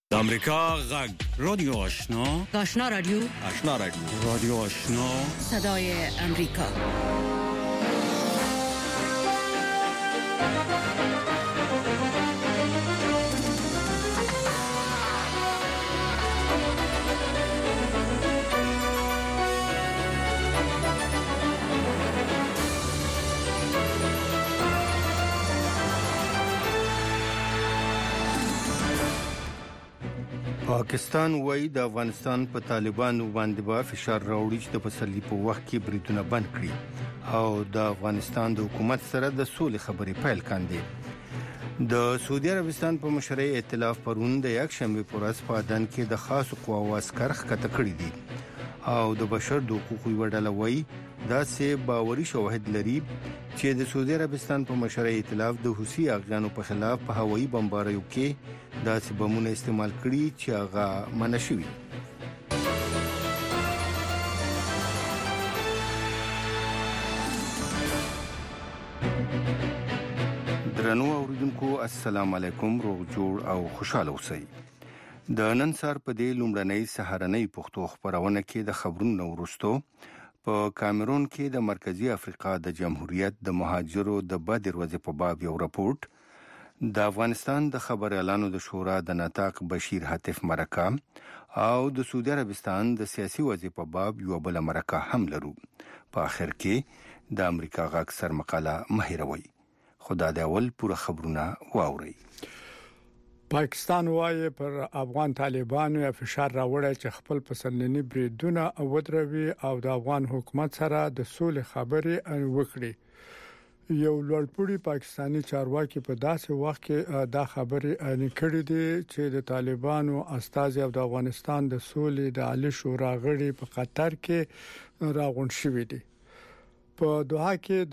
امریکا غږ رادیو آشنا رادیو رادیو آشنا صدای امریکا. پاکستان وایي د افغانستان په طالبانو باندې به فشار راوړي چې د پسرلي په وخت کې بریدونه بند کړي او د افغانستان د حکومت سره د سولې خبرې پیل کاندي. د سعودي عربستان په مشرۍ ائتلاف پرون د یکشنبه پر ورځ په عدن کې د خاص قواو عسكر ښکته کړي دي او د بشر د حقوقو وډله وایي دا سه باوري شواهد لري چې د سعودي عربستان په مشرۍ ائتلاف د حوثي اغیانو په خلاف په هوایي بمباریو کې داسې بمونه استعمال کړي چې هغه منع شوي. درنو اوریدونکو السلام علیکم، روغ جوړ او خوشاله اوسئ. د نن سهار په دې لومړنۍ سهارنۍ پښتو خبرونه کې د خبرونو وروستو په کامرون کې د مرکزی افریقا د جمهوریت د مهاجرو د بد ورځې په باب یو راپورټ، د افغانستان د خبر اعلانو د شورا د نطاق بشیر هاتف مرکه او د سعودي عربستان د سیاسي وضع په باب یو بل مرکه هم لرو. په اخر کې د امریکا غږ سر مقاله مهیروي. خدا دې اول پوره خبرونه واوري. پاکستان وايي پر افغان طالبانو فشار راوړی چې خپل پسندنی بریدونه ودروي او د افغان حکومت سره د سولې خبرې وکړي. یو لوړپوړی پاکستانی چارواکي په داسې وخت کې دا خبرې نکړې دي چې د طالبانو استازي او د افغانستان د سولې د عالی شورا غړي په قطر کې راغون شوې دي. په دوحه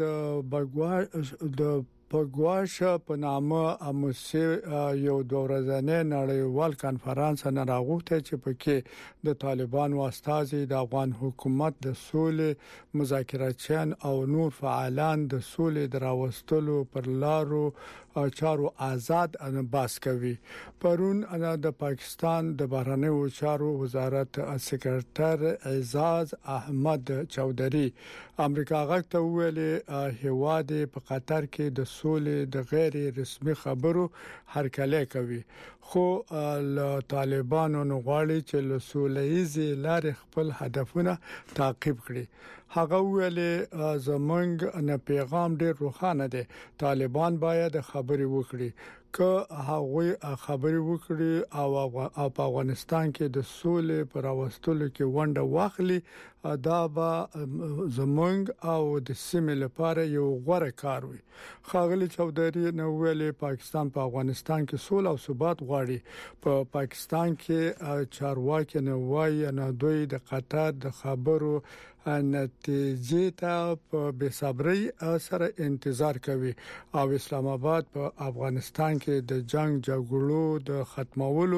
کې د پګواش په نامه اموسه یو دورځنه نړیوال کانفرنس نه راغوته چې پکې د طالبانو استازي د افغان حکومت د سولې مذاکراتچیان او نور فعالان د سولې دراوستلو پر لارو چارو آزاد انباس کوي. پرون د پاکستان د بهرنیو چارو وزارت سکرټر اعزاز احمد چودري امریکا غږ ته ویلي هواد په قطر کې د سولې د غیر رسمي خبرو هرکلی کوي، خو له طالبانو غواړي چې له سوله‌ییزې لارې خپل هدفونه تعقیب کړي. هغه ویلي زمونږ نه پیغام ډیر روښانه دی، طالبان باید خبرې وکړي. که هغه خبرې وکړي او په افغانستان کې د سولې پر راوستلو کې ونډه واخلي، دا به زمونږ او د سیمې لپاره یو غوره کار وي. ښاغلي چودري نو ویلي پاکستان په افغانستان کې سوله او ثبات غواړي. په پاکستان کې چارواکي نه وایي نه دوی د قطر د خبرو نتیجې ته په بصبرۍ سره انتظار کوي او اسلام آباد په افغانستان کې د جګړو د ختمولو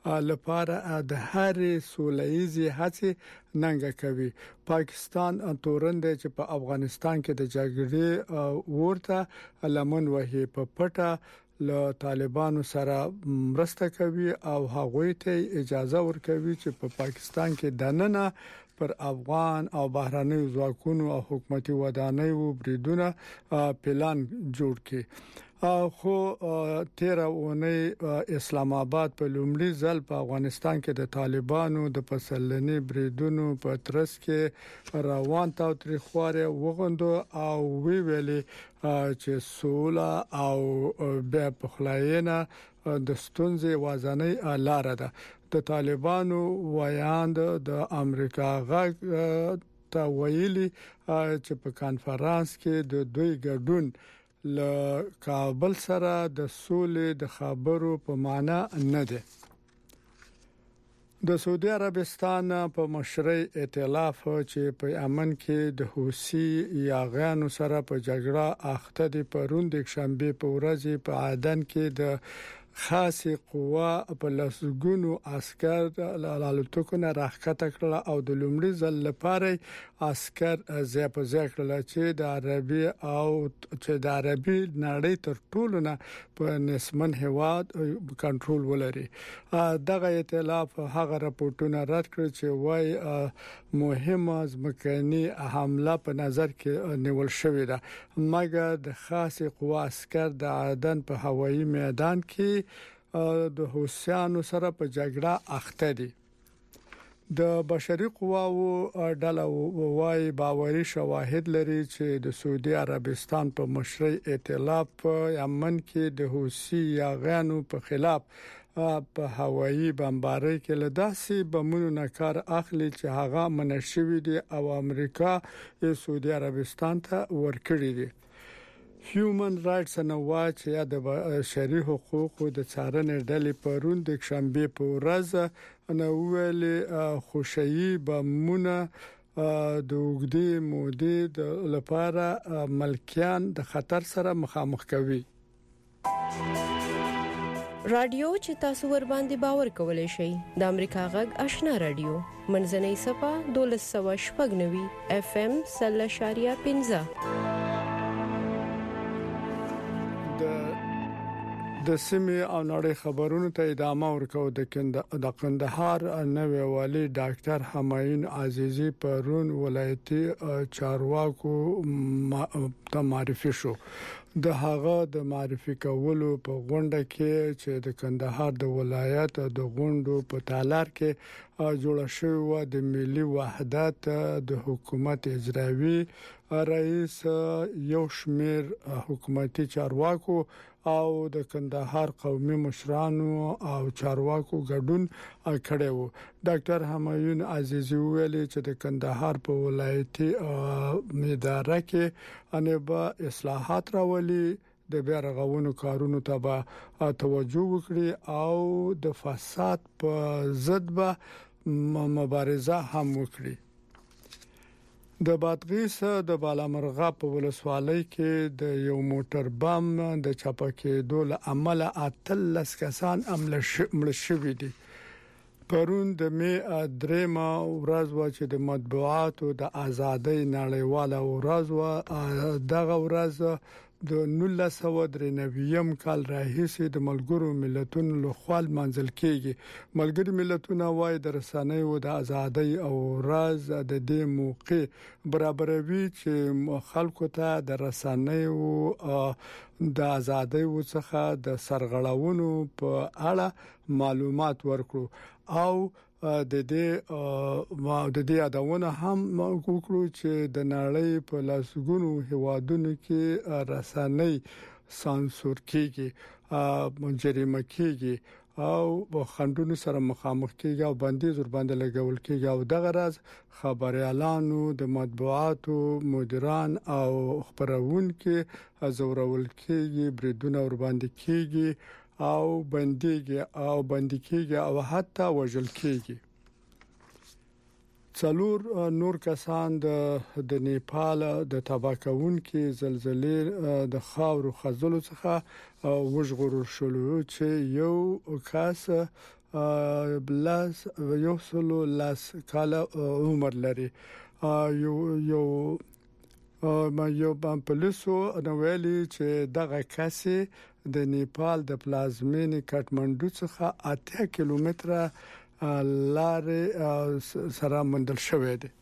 لپاره د هر سوله‌ییزې هڅې ننګه کوي. پاکستان تورن دی چې په افغانستان کې د جګړې ورته لمن وهي په پټه له طالبانو سره مرسته کوي او هغوی ته اجازه ورکوي چې په پاکستان کې دننه پر افغان او بهرنیو ځواکونو او حکومتي ودانیو بریدونه پلان جوړ کړي. خو تیر اونۍ اسلام آباد په لومړي ځل په افغانستان کې د طالبانو د پسلنی بریدونو په ترڅ کې روان تاوتریخوالي وغوندو او ویلي چې سوله او بیا پخلاینه د ستونزې وازنۍ لار ده. د طالبانو ویاند د امریکا غږ ته ویلي چې په کانفرنس کې د دوی ګډون له کابل سره د سولې د خبرو په معنا نه ده. د سعودي عربستان په مشرۍ ائتلاف چې په یمن کې د حوثي یاغانو سره په جګړه اخته دي پرون د شنبه په ورځ په عدن کې د خاصه قوا په لسګونو عسكر لالوتکو نه راخته کړل او د لومړي ځل لپاره عسكر ځای کړل چې د عربي نړۍ تر ټولو نه په نسبن هواد کنټرول ولري. دغه ائتلاف هغه راپورټونه رد کړ چې وايي مهمه ځمکني حمله په نظر کې نیول شوې ده، مګر د خاصه قوا عسكر د عدن په هوایي میدان کې د حوثیانو سره په جګړه اخته دي. د بشري قواو ډله وايي باوري شواهد لري چې د سعودي عربستان په مشرۍ ائتلاف په یمن کې د حوثي یاغانو په خلاف په هوایي بمبارۍ کې له داسې بمونو نه کار اخلي چې هغه منشوي دي او امریکا یې سعودي عربستان ته ورکړي دي. هیومن رائټس نواچ یا د بشري حقوقو د څارنې ډلې پرون د شنبه په ورځ نو ویل خوشي بمونه د وګړي مودې لپاره ملکیان د خطر سره مخامخ کوي. رادیو چې تاسو ور باندې باور کولای شئ د امریکا غږ آشنا رادیو منځنۍ صفه 1290 FM 0.15 د سیمه او نړۍ خبرونو ته ادامه ورکو. د کندهار نوې والي ډاکټر همایون عزیزی پرون ولایتي چارواکو ته معرفي شو. د هغه د معرفي کولو په غونډه کې چې د کندهار د ولایت د غونډو په تالار کې جوړ شوی د ملي وحدت د حکومت اجرایی رئیس یو شمیر حکومتي چارواکو او د کندهار قومي مشرانو او چارواکو ګډون کړي وو. ډاکټر همایون عزیزی ویل چې د کندهار په ولایتي اداره کې انبا اصلاحات راولي، د بیا رغونو کارونو ته به توجه وکړي او د فساد په ضد به مبارزه هم وکړي. د بادغیس د بالامرغه په ولسوالۍ کې د یو موټر بم د چاپکېدو له امله 13 کسان مړ شوي دي. پرون د می درېما ورځ و چې د مطبوعاتو د ازادۍ نړیواله ورځ و. دغه ورځ د 1993 کال راهیسې د ملګرو ملتونو لخوا منځل کېږي. ملګري ملتونه وايي د رسنیو د ازادۍ او ورځ د دې موقع برابروي چې خلکو ته د رسنیو د ازادۍ څخه د سرغړونو په اړه معلومات ورکړو او د دې یادونه هم وکړو چې د نړۍ په لاسګونو هوادونو کې رسنۍ سانسور کیږي، جریمه کیږي او خندونو سره مخامخ کیږي او بندیز ور باندې لګول کیږي او دغه راز خبريالانو د مطبوعاتو مدیران او خبرونکو زورول کیږي، بریدونه ور باندې کیږي او بنديږي او حتی وژل کیږي. څلور نور کسان د نیپال د تباکونکو زلزلې د خاورو خزلو څخه وژغورل شول چې یو کس لاس کاله عمر لري. یو پولیسو نو ویلي چې دغه کس د نیپال د پلازمینې کټمنډو څخه 8 کیلومتره لارې سره مندل شوې ده.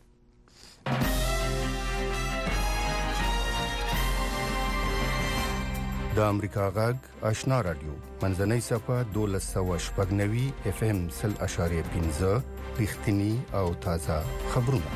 د امریکا غږ آشنا رادیو منځنۍ صفه 1290 FM 0.15 رښتینی او تازه خبرونه.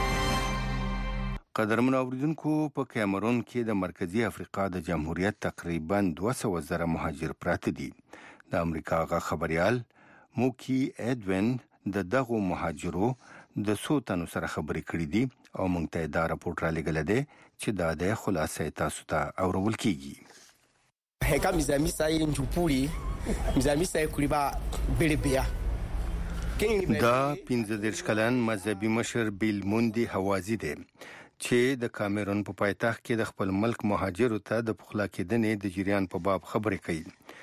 قدرمن اوریدونکو، په کیمرون کې د مرکزی افریقا د جمهوریت تقریبا 200,000 مهاجر پراته دي. د امریکا غږ خبريال موکی ایدوین دغه مهاجرو د سوتانو سره خبرې کړې دي او موږ ته دا راپورټ را لګل دي چې دا د خلاصې تاسو ته اورول کیږي. هکا مزامisa njupuli mzamisa kuliba belebea دا 15 کلن مذهبي مشر بیل موندي حوازي دي چې د کامرون په پایتخت کې د خپل ملک مهاجرو ته د پخلا کېدنې د جریان په باب خبرې کوي.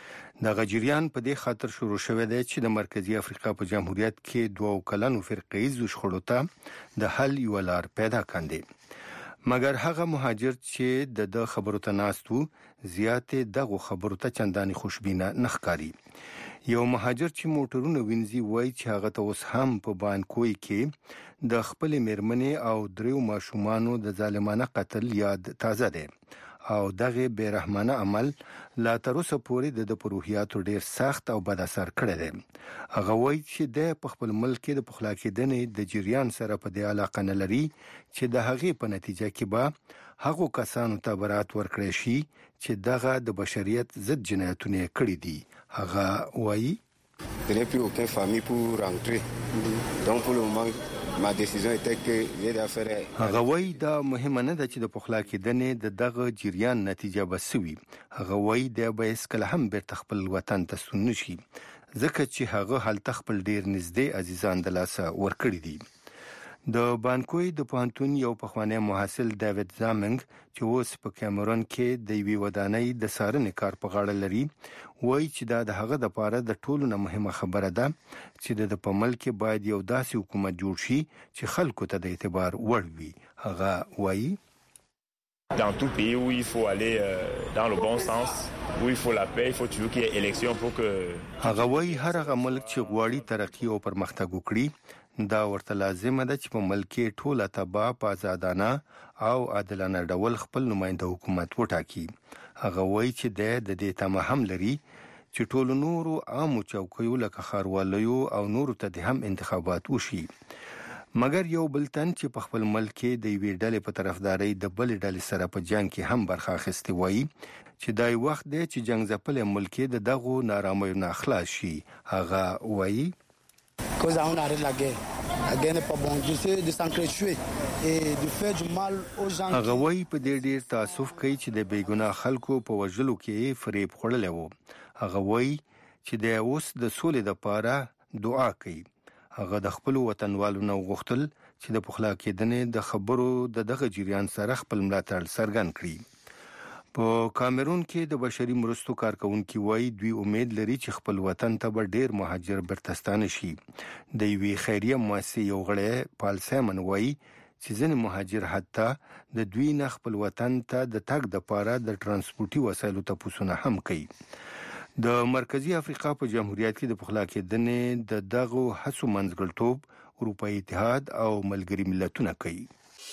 د غجریان په دې خاطر شروع شوه دی چې د مرکزی افریقا په جمهوریت کې دوه کلنو فرقې شخړو ته د حل یو لار پیدا کاندي مګر هغه مهاجر چې د خبرو ته ناستو زیاتې دغه خبرو ته چنداني خوشبینه نخکاری یو مهاجر چې موټرونه وینځي وای چې هغه ته اوس هم په بانکوي کې د خپل میرمنې او دریو ماشومانو د ظالمانه قتل یاد تازه دی او دغه بیرحمانه عمل لا تر اوسه پورې د پروهیاتو ډیر سخت او بد اثر کړی دی هغه وای چې د خپل ملک د پخلا کېدنې د جریان سره په دې علاقه نه لري چې د هغې په نتیجه کې به هغو کسانو ته برات ورکړی شي چې دغه د بشریت ضد جنایتونه کړی دي هغه وایي Je n'ai plus aucune famille pour rentrer. Donc pour le moment, ma décision était que j'ai d'affaire. هغه وایي دا مهمه نه ده چې د پخلا کېدنې د دغه جریان نتیجه بسوي هغه وایي د به اسکل هم بیرته خپل وطن ته ستون نشي ځکه چې هغه هلته خپل ډیر نږدې عزیزان د لاسه ورکړي دي د بانکوي د پوهنتون یو پخوانی محصل ډیوډ زامنګ چې اوس په کیمرون کې د یوې ودانۍ د څارنې کار په غاړه لري وایي چې دا د هغه د پاره د ټولو نه مهمه خبره ده چې د په ملک باید یو داسې حکومت جوړ شي چې خلکو ته د اعتبار وړ وي هغه وایي Dans tout pays où il faut aller dans le bon sens, où il faut la paix, il faut toujours qu'il y ait élection pour que... هغه وایي هر هغه ملک چې غواړي ترقی او پرمختګ وکړي دا ورته لازمه ده چې په ملک کې ټول تبع په آزادانه او عادلانه ډول خپل نماینده حکومت وټاکي هغه وایي چې د دې تمه هم لري چې ټول نورو عامو چوکیو لکه ښارواليو او نورو ته هم انتخابات وشي مګر یو بلتن چې په خپل ملک کې د یوې ډلې په طرفداري د بل ډلې سره په جنگ کې هم برخه اخیستي وایي چې دای وخت دی چې جنگ ځپل ملک د دغه نارامیو نه خلاص شي هغه وایي Cause on arrête la guerre. La guerre n'est pas bon. Je sais de s'encrécher et de faire du mal aux gens. هغه وایي په دې ډیر تاسف کوي چې د بیګناه خلکو په وژلو کې فریب خورلې وو هغه وایي چې د اوس د سولې لپاره دعا کوي هغه د خپل وطنوالو نو غوښتل چې د پخلا کېدنې د خبرو دغه جریان سره خپل ملاتړ څرګند کړي په کامرون کې د بشري مرستو کارکونکو وایي دوی امید لري چې خپل وطن ته به ډیر مهاجر برتستانه شي د یوې خیریه مؤسسې یو غړی پال سیمن وایي چې ځینې مهاجر حتی د دوی نه خپل وطن ته د تګ لپاره د ترانسپورتي وسایلو ته پوسونه هم کوي د مرکزی افریقا په جمهوریت کې د پخلا کېدنې د دغه هڅو منځګړیتوب اروپایي اتحاد او ملګري ملتونه کوي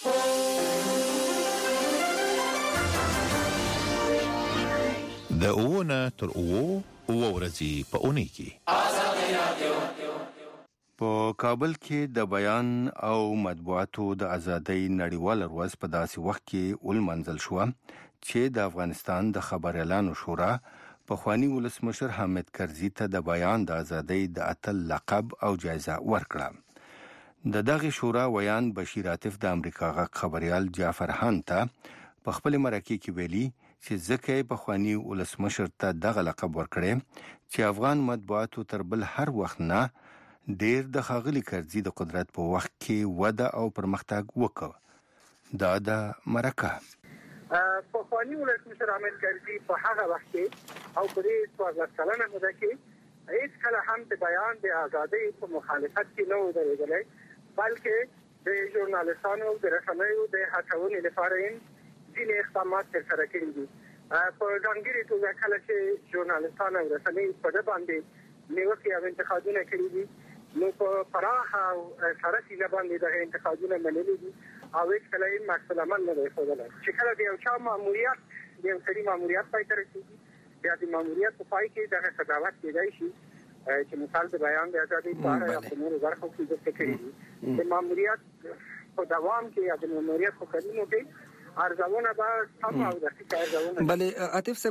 د اوونه تر اوو ورځې په اونۍ کې په کابل کې د بیان او مطبوعاتو د ازادۍ نړیواله ورځ په داسې وخت کې ولمنځل شو چې د افغانستان د خبر اعلان شورا پخوانی ولسمشر حامد کرزي ته د بیان د ازادۍ د اتل لقب او جایزه ورکړه د دغه شورا ویان بشیر عاطف د امریکا غږ خبريال جعفر هان ته په خپل مرکه کې ویلي چې ځکه پخوانی ولسمشر ته دغه لقب ورکړي چې افغان مطبوعاتو تر بل هر وخت نه ډیر د خاغلی کرزي د قدرت په وخت کې وده او پرمختګ وکړ دا د مرکه پخوانی ولسمشر حامد کرزي په هغه وخت کې او په دې څوارلس کلنه موده کې هیڅ کله هم د بیان د ازادۍ په مخالفت کې نه و درېدلی بلکې د ژورنالستانو د رسنیو د هڅونې لپاره یې ځینې اقدامات ترسره کړي دي په ځانګړې توګه کله چې ژورنالستان او رسنۍ په ده باندې نیوکې او انتقادونه کړي دي نو په پراخه او سره سیله باندې دغه انتقادونه منلي دي او هیڅ کله یې مقصد عمل نه دی ښودلی چې کله د یو چا ماموریت د یو سړي ماموریت پای ته رسېږي بیا د ماموریت په پای کې دغه قضاوت کېدای شي چې مثال د بیان د ازادۍ په اړه یا په نورو برخو کې ذکر کړي دي د ماموریت په دوام کې یا د ماموریت په کلونو کې ارزونه به سم او دقیق ارزونه بلې عاطف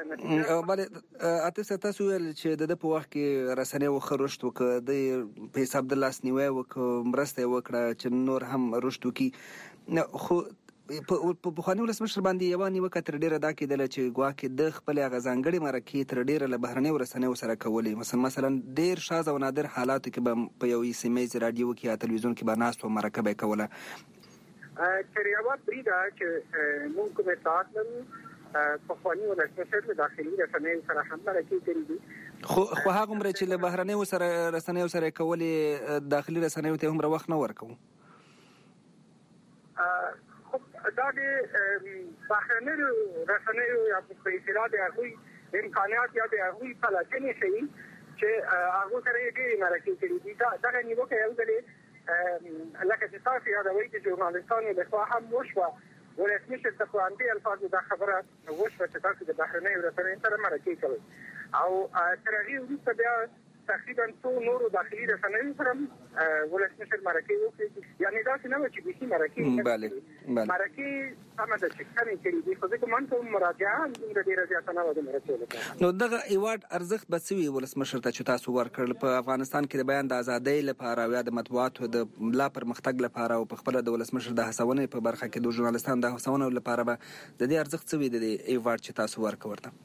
صاحب تاسو ویل چې د په وخت کې رسنۍ وخرشت وکړه د په حساب د لاس نیوي وکړه مرسته وکړه چې نور هم رشد وکړي خو په بخوانی ولسمشر باندې یو نیوکه تر ډیره دا کېدله چې ګواکې د خپل غزانګړي مرکې تر ډیره له بهرنۍ رسنیو سره کولې مثلا ډیر شاذ او نادر حالاتو کې په یو سیمه رادیو کې یا تلویزیون کې به ناست و مرکه به کوله چې یو بریده چې موږ کوم اطلاعات لرو په خواني ولسمشر د داخلي رسنیو سره هم مرکې کړې دي. خو هغه عمر چې له بهرنیو سره رسنیو سره کولې داخلي رسنیو ته هم وخت نه ورکوي. دا د بهرنیو رسنیو یا په اصطلاح د هغوی امکانات یا د هغوی پلټنې شي چې هغه سره یې ډېرې مرکې کړې دي. دغه نیوکه یو ځل لکه چې تاسو یادوئ چې ژورنالستانو لخوا هم وشوه، ولسمشر ته په همدې الفاظو دا خبره وشوه چې تاسو د بهرنیو رسنیو سره مرکې کوئ، او تر هغې وروسته بیا تقریبا څو نورو داخلي رسنیو سره ولسمشر مرکې وکړې. یعنې داسې نه وه چې بیخي مرکې مرکې سمه ده چې کمې کړي دي، خو زه ګمان کوم مراجعه هم دومره ډېره زیاته نه وه د مرکې لپاره. نو دغه ایوارډ ارزښت به څه وي ولسمشر ته چې تاسو ورکړل په افغانستان کې د بیان د ازادۍ لپاره او یا د مطبوعاتو د لا پرمختګ لپاره او په خپله د ولسمشر د هڅونې په برخه کې د ژورنالستانو د هڅونې لپاره به د دې ارزښت څه وي د دې ایوارډ چې تاسو ورکړ ورته؟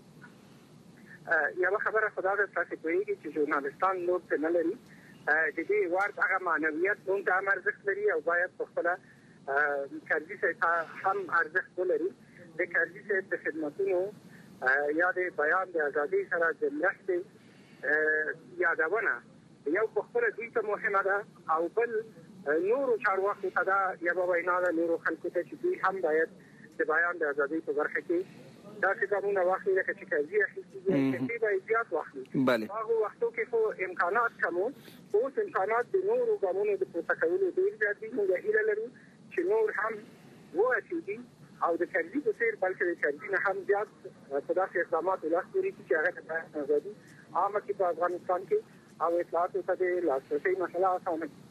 یوه خبره خو دا ده تاسې پوهېږئ چې ژورنالستان نور څه نه لري. د دې ایوارډ هغه معنویت هم ته هم ارزښت لري او باید په خپله کرزي صاحب هم ارزښت ولري. د کرزي صاحب د خدمتونو یا د بیان د ازادۍ سره د مرستې یادونه یو په خپله دوی ته مهمه ده، او بل نورو چارواکو ته دا یوه وینا ده نورو خلکو ته چې دوی هم باید د بیان د ازادۍ په برخه کې داسې ګامونه واخلي لکه چې کرزي اخیستي دي، چې به یې زیات واخلي. په هغو وختو کې خو امکانات کم وو، اوس امکانات د نورو ګامونو د پورته کولو ډېر زیات دي. موږ هیله لرو چې نور هم وهڅېږي او د کرزي په څېر بلکې د کرزي نه هم زیات په داسې اقداماتو لاس پورې کړي چې هغه د بیان ازادي عامه کړي په افغانستان کې او اطلاعاتو ته د لاسرسۍ مسله اسانه کړي.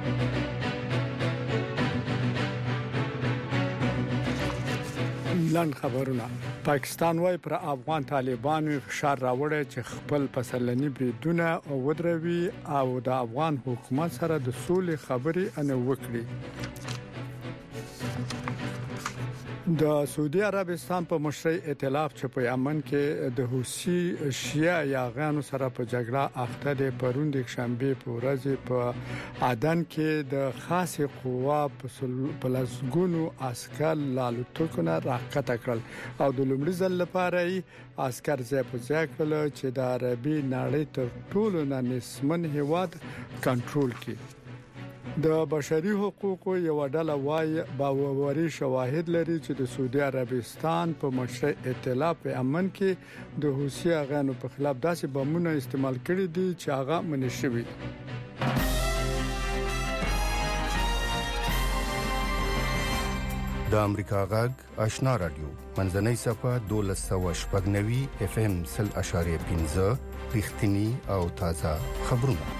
لنډ خبرونه. پاکستان وايي پر افغان طالبانو فشار راوړی چې خپل پسرلني بریدونه ودروي او د افغان حکومت سره د سولې خبرې نه وکړي. د سعودي عربستان په مشرۍ ائتلاف چې په یمن کې د حوثي شیعه یاغانو سره په جګړه اخته دي، پرون د شنبه په ورځ په عدن کې د خاصه قوا په لسګونو عسكر لالوتکونه راکته کړل او د لومړي ځل لپاره عسكر ځای په ځای کړل چې د عربي نړۍ تر ټولو نسمن هیواد کنټرول کړي. د بشري حقوقو یو ډله وايي باوري شواهد لري چې د سعودي عربستان په مشرع ائتلاف په امن کې د حوثي غانو په خلاف داسې بمونه استعمال کړي دي چې هغه منع شوی. د امریکا غږ آشنا رادیو منځنۍ صفه 1290 FM 0.15 رښتینی او تازه خبرونه.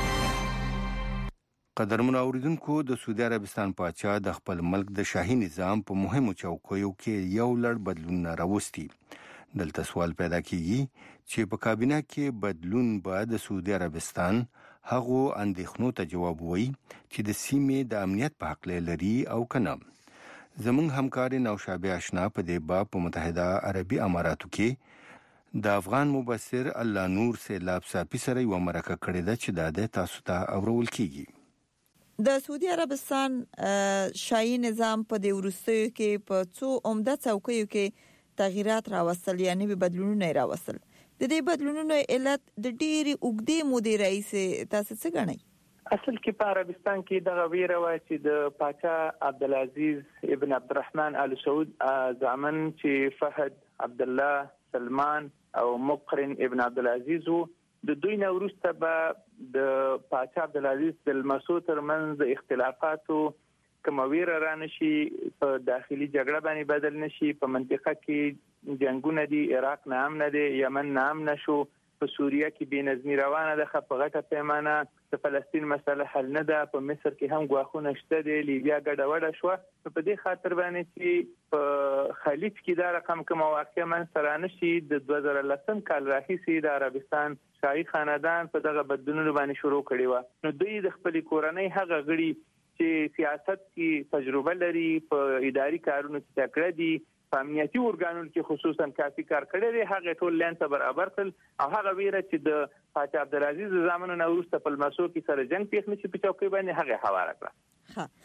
قدرمن اوریدونکو، د سعودي عربستان پاچا د خپل ملک د شاهي نظام په مهمو چوکیو کې یو لړ بدلون راوستي. دلته سوال پیدا کیږي چې په کابینه کې بدلون به د سعودي عربستان هغه اندېښنو ته جواب وایي چې د سیمې د امنیت په حق لري او کنه. زموږ همکار نوشابه آشنا په دې باب په متحده عربي اماراتو کې د افغان مبصر الله نور سیلاب صافي سره یو مرکه کړې ده چې د تاسو ته اورول کیږي. د سعودي عربستان شاهي نظام په د وروستیو کې په څو عمده چوکیو کې تغیرات راوستل، یعنی به بدلونونه راوستل. د دې بدلونونو علت د ډېری اوږدې مودې راهیسې تاسو څه ګڼئ؟ اصل کې په عربستان کې دغه ویره وه چې د پاچا عبدالعزیز ابن عبدالرحمن آل سعود زامن چې فهد، عبدالله، سلمان او مقرن ابن عبدالعزیز د دوی نه وروسته به د پاچا عبدالعزیز د لمسو ترمنځ د اختلافاتو کومه ویره رانشي، په داخلي جګړه باندې بدل نشي، په منطقه کې جنگونه دي، عراق نه امن دی، یمن نه امن شو، په سوریه کې بې نظمي روانه ده، په غټه پیمانه د فلسطین مسله حل نه ده، په مصر کې هم ګواښونه شته دي، لیبیا ګډه وډه شوه. په دې خاطر باندې چې په خلیج کې دا رقم کومه واقعه منځته رانشي، د 2010 کال راهیسې د عربستان شاهي خاندان په دغه بدلونونو باندې شروع کړي وه. نو دوی د خپلې کورنۍ هغه غړي چې سیاست کې تجربه لري، په اداري کارونو کې تکړه دي، په امنیتي ارګانونو کې خصوصا کافي کار کړی دی، هغه ټول لاین ته برابر کړل او هغه ویره چې د پاچا عبدالعزیز زامنو نه وروسته په لمسو کې سره جنګ پیښ نشي په چوکۍ باندې هغه هواره کړه.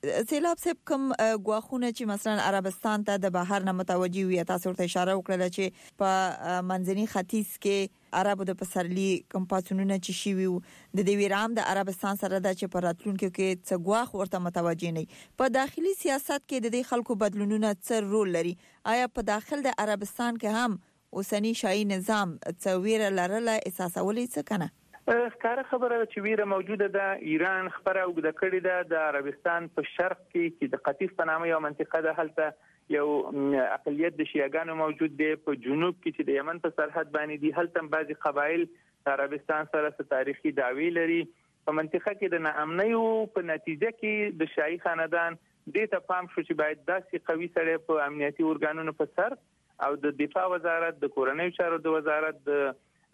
سیلاب صاحب کوم غواخونه چې مثلا عربستان ته د بهر نه متوجي وي، تاسو ورته اشاره وکړه چې په منځني ختیځ کې عربو د پسرلي کوم پاتونونه چې شي وي د دې ویرام د عربستان سره د چې په راتلونکو کې څه غواخ ورته متوجي نه په داخلي سیاست کې د دې خلکو بدلونونه څه رول لري؟ آیا په داخل د عربستان کې هم اوسنی شاهي نظام څه ویره لرله احساسولې څه کنه؟ ښکاره خبره چې ویره موجوده ده. ایران خبره وګړه کړې ده د عربستان په شرق کې چې د قطیف په نامه یو منطقه ده، هلته یو اقلیت د شیعاګانو موجود دی. په جنوب کې چې د یمن په سرحد باندې دي، هلته بعضي قبایل د عربستان سره تاریخي دعوی لري. په منطقه کې د ناامنۍ په نتیجه کې د شاهي خاندان دې ته پام شو چې باید داسې قوي سره په امنیتي ارګانونو په سر او د دفاع وزارت، د کورنیو چارو د وزارت، د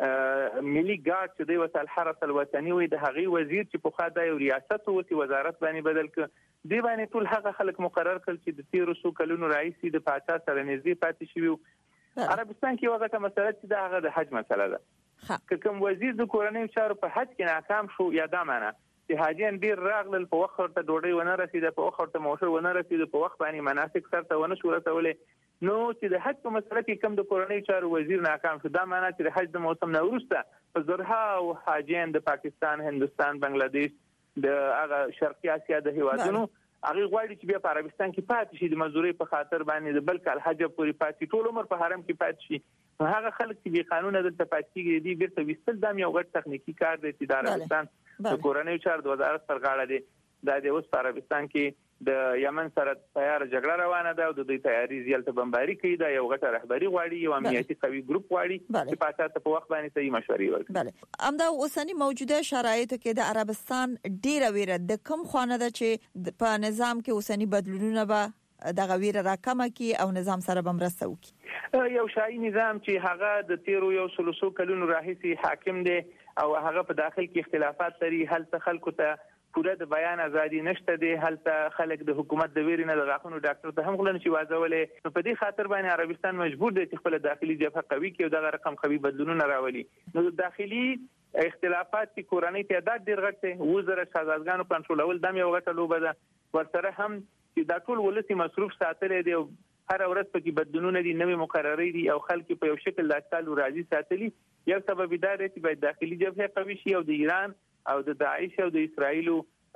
ملي ګارد چې د وسایل حرس الوطني وي د هغې وزیر چې په خوا د یو ریاست او وزارت باندې بدل ک دی باندې ټول هغه خلک مقرر کړل چې د 1300 کلونو راځي د پاچا سره نږدې پاتې شوی. عربستان کې یو غټه مسله چې د هغه د حج مسله ده. که کوم وزیر د کورنیو چارو په حج کې ناکام شو، یا دا معنی چې حاجیان ډیر راغلل، په وخت ورته ډوډۍ ونه رسیده، په وخت ورته موشه ونه رسیده، په وخت باندې مناسک سرته ونه شو رسولې، نو چې د حج په مسله کې کوم د کورنیو چارو وزیر ناکام شو، دا معنی چې د حج د موسم نه وروسته په زرها او حاجیان د پاکستان، هندستان، بنگلاديش، د هغه شرقي اسیا د هیوادونو هغه غواړي چې بیا په عربستان کې پاتې شي، د مزدوري په خاطر باندې د بل کال حج پورې پاتې ټول عمر په حرم کې پاتې شي. هغه خلک چې بې قانونه دلته پاتې کېږي دي بیرته ویستل دا یو غټ تخنیکی کار دی چې د عربستان د کورنیو چارو د وزارت پر غاړه دی. دا د اوس په عربستان کې د یمن سره تیار جګړه روانه ده او د دې تیاری زیالته بمباري کوي. دا یو غټه رهبری غواړي، یو امنیتي قوي ګروپ غواړي چې پاتې ته په وخت باندې صحیح مشورې ورکړي. بله، همدا اوسنی موجوده شرایطو کې د عربستان ډیره ویره د کوم خانه ده چې په نظام کې اوسنی بدلونونه به د غویره راکمه کی او نظام سره بمرسته وکي. یو شاهي نظام چې هغه د 1300 کلونو راهیسي حاکم دی او هغه په داخل کې اختلافات لري، هلته خلکو ته پوره د بیان ازادي نشته دی، هلته خلک د حکومت د ویرې نه د غاښونو ډاکټر ته هم غوښتنه شي واځولې. نو په دې خاطر باندې عربستان مجبور دی چې خپل داخلي جبهه قوي کړي او دغه رقم قوي بدلونونه راولي. نو د داخلي اختلافات چې کورنۍ تعداد ډیر غټ دی، 2000 شهزادګانو کنټرولول دا یو غټه لوبه ده. ورسره هم چې دا ټول ولسی مصروف ساتلې دی او هر ورځ پکې بدلونونه دي، نوې مقررې دي او خلک په یو شکل د تعلق راځي ساتلي. یو سبب دا دی چې باید داخلي جبهه قوي شي او د ایران او د داعش او د اسرایلو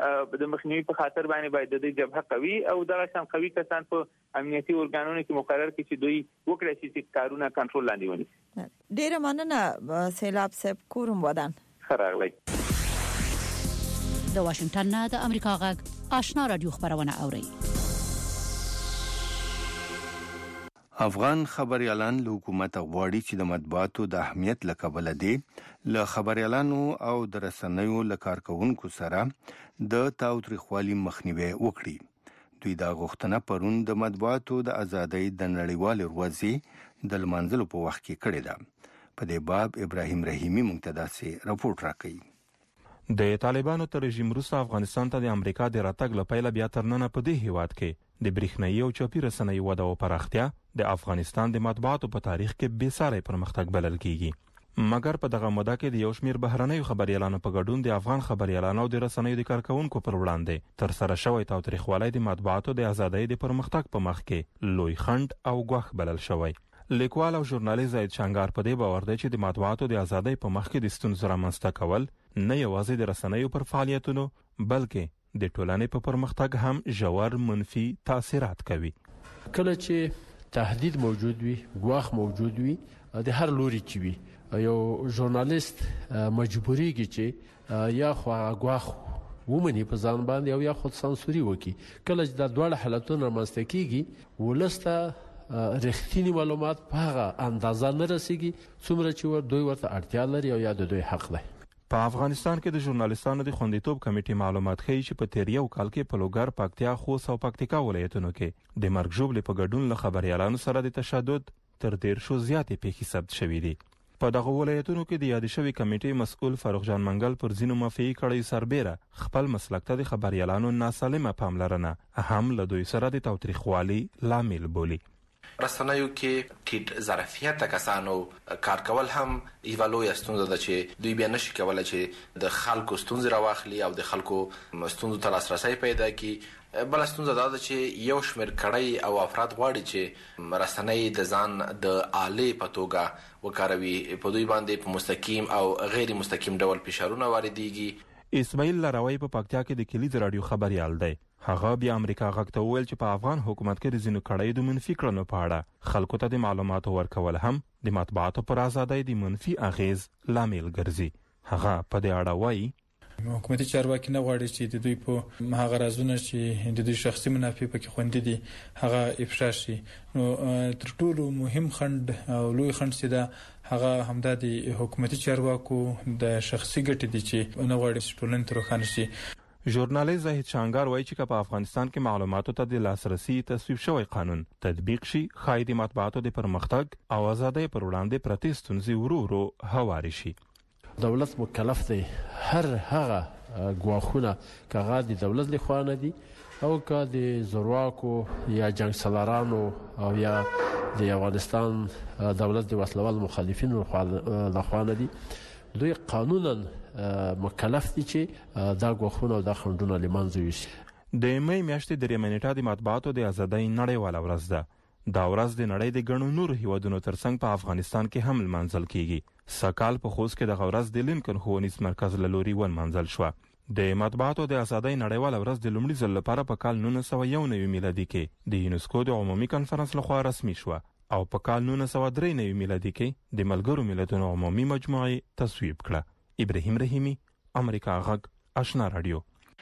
د مخنیوي په خاطر باندې باید د دې جبهه قوي او دغه شان قوي کسان په امنیتي ارګانونو کې مقرر کړي چې دوی وکړي چې کارونه کنټرول لاندې ونیسي. ډیره مننه سیلاب صاحب، کوم ودان خراغلی. د واشنگټن نه د امریکا غږ آشنا رادیو خبرونه اوري. افغان خبريالان له حکومت غواړي چې د مطبوعاتو د اهمیت لکبل دي له خبريالانو او د رسنیو لکارکونکو سره د تاوتریخوالي مخنیوي وکړي. دوی دا غوښتنه پرون د مطبوعاتو د ازادۍ د نړیوال ورځې د لمانځلو په وخت کې کړې ده. په دې باب ابراهیم رحیمی منتداسي راپورټ راکړي. د طالبانو تر رژیم وروسته افغانستان ته د امریکا د راتګ لپاره بیا ترننه په دې هیواد کې د برېښنايي او چاپي رسنیو وده او پراختیا د افغانستان د مطبوعاتو په تاریخ کې بې ساري پرمختګ بلل کیږي. مګر په دغه موده کې د یو شمېر بهرنیو خبريالانو په ګډون د افغان خبريالانو د رسنیو د کارکونکو پر وړاندې تر سره شوی تاوتریخوالی د مطبوعاتو د ازادۍ د پرمختګ په مخ کې لوی خنډ او ګواښ بلل شوی. لیکوال او ژورنالیست زید شنګار په دې باور دی چې د مطبوعاتو د ازادۍ په مخ کې د ستونزو رامنځته کول نه یوازې د رسنیو پر فعالیتونو بلکې د ټولنې په پرمختګ هم ژور منفي تاثیرات کوي. کله چې تهدید موجود وي، ګواښ موجود وي، د هر لوري چې وي، یو ژورنالیست مجبوریږي چې یا خو ګواښ ومني په ځان باندې او یا خود سانسوري وکړي. کله چې د دوه حالتونو رامنځته کیږي ولسته رښتینی معلومات په هغه اندازه نه رسیږي څومره چې دوی ورته اړتیا لري او یا د دوی حق دی. په افغانستان کې د ژورنالیستانو د خوندیتوب کمیټې معلومات ښیي چې په تیر یو کال کې په لوګر، پکتیا، خوست او پکتیکا ولایتونو کې د مرګ ژوبلې په ګډون له خبريالانو سره د تشدد تر 150 زیاتې پیښې ثبت شوې دي. په دغه ولایتونو کې د یاد شوی کمیټې مسؤل فاروق جان منګل پر ځینو مافیایي کړیو سربېره خپل مسلک ته د خبريالانو ناسالمه پاملرنه هم له دوی سره د تاوتریخوالي لامل بولي. رسنیو کې ټیټ ظرفیت کسانو کار کول هم یو لوی ستونزه ده چې دوی بیا نشي کولای چې د خلکو ستونزې راواخلي او د خلکو ستونزو ته لاسرسی پیدا کړي. بل ستونزه دا ده چې یو شمېر کړۍ او افراد غواړي چې رسنۍ د ځان د آلې په توګه وکاروي، په دوی باندې په مستقیم او غیر مستقیم ډول فشارونه واردېږي. اسماعیل لاروی په پکتیا کې د کلیز رادیو خبريال دی. هغه بیا امریکا غږ ته وویل چې په افغان حکومت کې د ځینو کړیو د منفي کړنو په اړه خلکو ته د معلوماتو ورکول هم د مطبوعاتو پر ازادۍ د منفي اغیز لامل ګرځي. هغه په دې اړه وایي حکومتي چارواکي نه غواړي چې د دوی په هغه رازونه چې د دوی شخصي منافع پکې خوندې دي هغه افشا شي. نو تر ټولو مهم خند او لوی خند چې دا هغه همدا د حکومتي چارواکو د شخصي ګټې دي چې نه غواړي چې ټولنه تر روښانه شي. ژورنالیست زاهد شانګار وایي چې په افغانستان کې معلوماتو ته د لاسرسي تصویب شوی قانون تطبیق شي، ښایي د مطبوعاتو د پرمختګ او ازادۍ پر وړاندې پرتې ستونزې ورو ورو هوارې شي. دولت مکلف دی هر هغه ګواښونه کاغه د دولت لخوا نه دي او کا د زورواکو یا جنگ سالارانو او یا د افغانستان دولت د وسلوال مخالفینو لخوا نه دي، دوی قانونا مکلف دي چې دا ګواښونه او دا خنډونه لمنځه یوسي. د مې میاشتې د ریمنټا د مطبوعاتو د ازادۍ نړیواله ورځ ده. دا ورځ د نړۍ د ګڼو نورو هیوادونو ترڅنګ په افغانستان کې هم لمانځل کیږي. سکهال په خوست کې د ورځ د لینکن ښوونیز مرکز له لوري ولمانځل شوه. د مطبوعاتو د ازادۍ نړیواله ورځ د لومړي ځل لپاره په کال 1991 میلادي کې د یونسکو د عمومي کنفرانس لخوا رسمي شوه او په کال 1993 میلادي کې د ملګرو ملتونو عمومي مجموعې تصویب کړه. ابراهیم رحیمی، امریکا غږ، آشنا رادیو.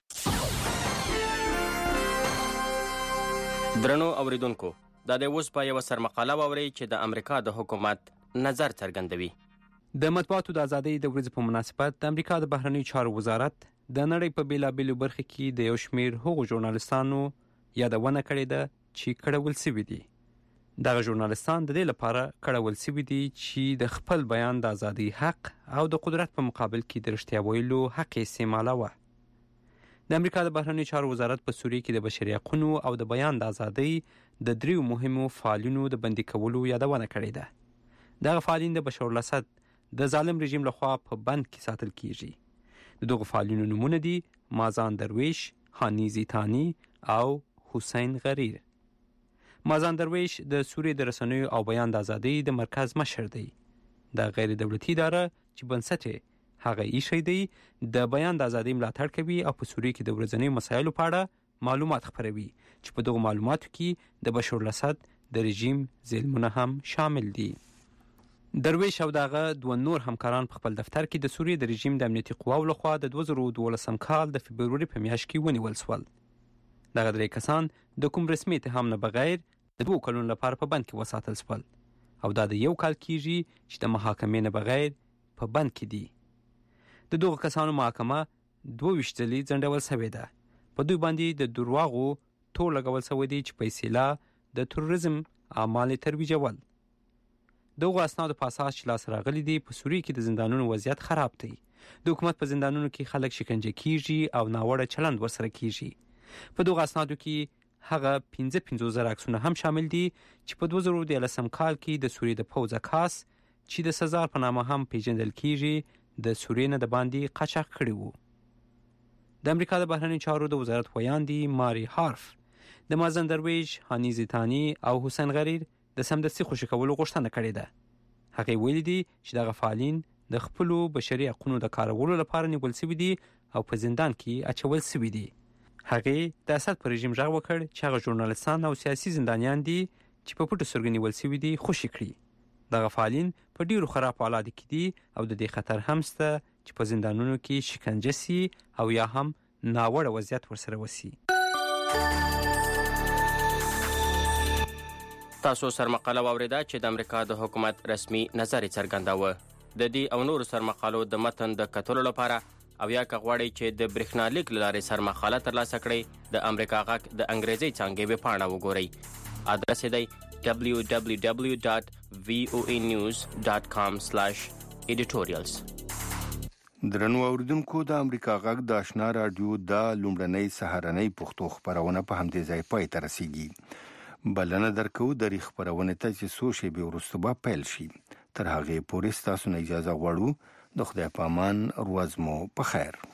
درنو اوریدونکو، دا د اوس په یو سرمقاله ووري چې د امریکا د حکومت نظر څرګندوي. د مطبوعاتو د ازادۍ د ورځې په مناسبت د امریکا د بهرنیو چارو وزارت د نړۍ په بیلابېلو برخو کې د یو شمېر هغو ژورنالستانو یادونه کړې ده چې کړول شوي دي. دغه ژورنالستان د دې لپاره کړول شوي دي چې د خپل بیان د ازادۍ حق او د قدرت په مقابل کې د رښتیا ویلو حق استعمالوه. د امریکا د بهرنیو چارو وزارت په سوریه کې د بشري حقوقو او د بیان د ازادۍ د دریو مهمو فعالینو د بندي کولو یادونه کړې ده. دغه فعالین د بشار الاسد د ظالم رژیم لخوا په بند کې ساتل کیږي. د دغه فعالینو نمونه دي مازان درویش، هانی زیتانی او حسین غریر. مازان درویش د سوریه د رسنیو او بیان د ازادۍ د مرکز مشر دی. د غیر دولتي اداره چې بنسټ هغه ایشي دی د بیان د ازادۍ ملاتړ کوي او په سوریه کې د ورځنیو مسایلو په اړه معلومات خپروي چې په دغه معلوماتو کې د بشار الاسد د رژیم ظلمونه هم شامل دي. درویش او دغه دوه نور همکاران په خپل دفتر کې د سوریه د رژیم د امنیتي قواو لخوا د 2012 کال د فبروري په میاشت کې ونیول شول. دغه درې کسان د کوم رسمي اتهام نه بغیر د 2 کلونو لپاره په بند کې وساتل شول او دا د 1 کال کېږي چې د محاکمې نه بغیر په بند کې دي. د دغه کسانو محاکمه 22 ځلې ځنډول شوې ده. په دوی باندې د درواغو تور لګول شوی دی چې په وسیله د تروریزم اعمال ترویجول. دغه اسناد په اساس چې لاس راغلي دي په سوریه کې د زندانونو وضعیت خراب دی. د حکومت په زندانونو کې خلک شکنجه کیږي او ناوړه چلند ورسره کیږي. په دغه اسنادو کې هغه 55,000 عکسونه هم شامل دي چې په 2013 کال کې د سوریه د پوځ عکاس چې د سزار په نامه هم پیژندل کیږي د سوریه نه د باندې قاچاق کړي وو. د امریکا د بهرنیو چارو د وزارت ویاندي ماری هارف د مازن درویش، هانی زیتانی او حسین غریر د سمدستي خوشي کولو غوښتنه کړې ده. هغه ویلي دي چې دغه فعالین د خپل بشري حقوقو د کارولو لپاره نیول شوي دي او په زندان کې اچول شوي دي. هغه د اسد پر رژیم ژغ وکړ چې هغه ژورنالستان او سیاسي زندانیان دي چې په پټو سترګو نیول شوي دي خوشي کړي. دغه فعالین په ډیرو خراب حالاتو کې دي او د دې خطر هم شته چې په زندانونو کې شکنجه سي او یا هم ناوړه وضعیت ورسره وسی. تاسو سرمقاله واوریده چې د امریکا د حکومت رسمي نظر څرګنداوه. د دې او نور سرمقالو د متن د کتلو لپاره او یا که غواړئ چې د برېښنالیک له لارې سرمقاله ترلاسه کړئ د امریکا غږ د انګریزي څانګې ویبپاڼه وګورئ. ادرس دی www.voanews.com/editorials. درنو اوریدونکو، د امریکا غږ د آشنا رادیو د لومړنۍ سهارنۍ پښتو خبرونه په همدې ځای پای ته رسیږي. بلنه درکو د ریخ خبرونه ته چې څو شیبې وروسته به پیل شي. تر هغه پورې تاسو نه اجازه غواړو. د خدای په امان، ورځ مو په خیر.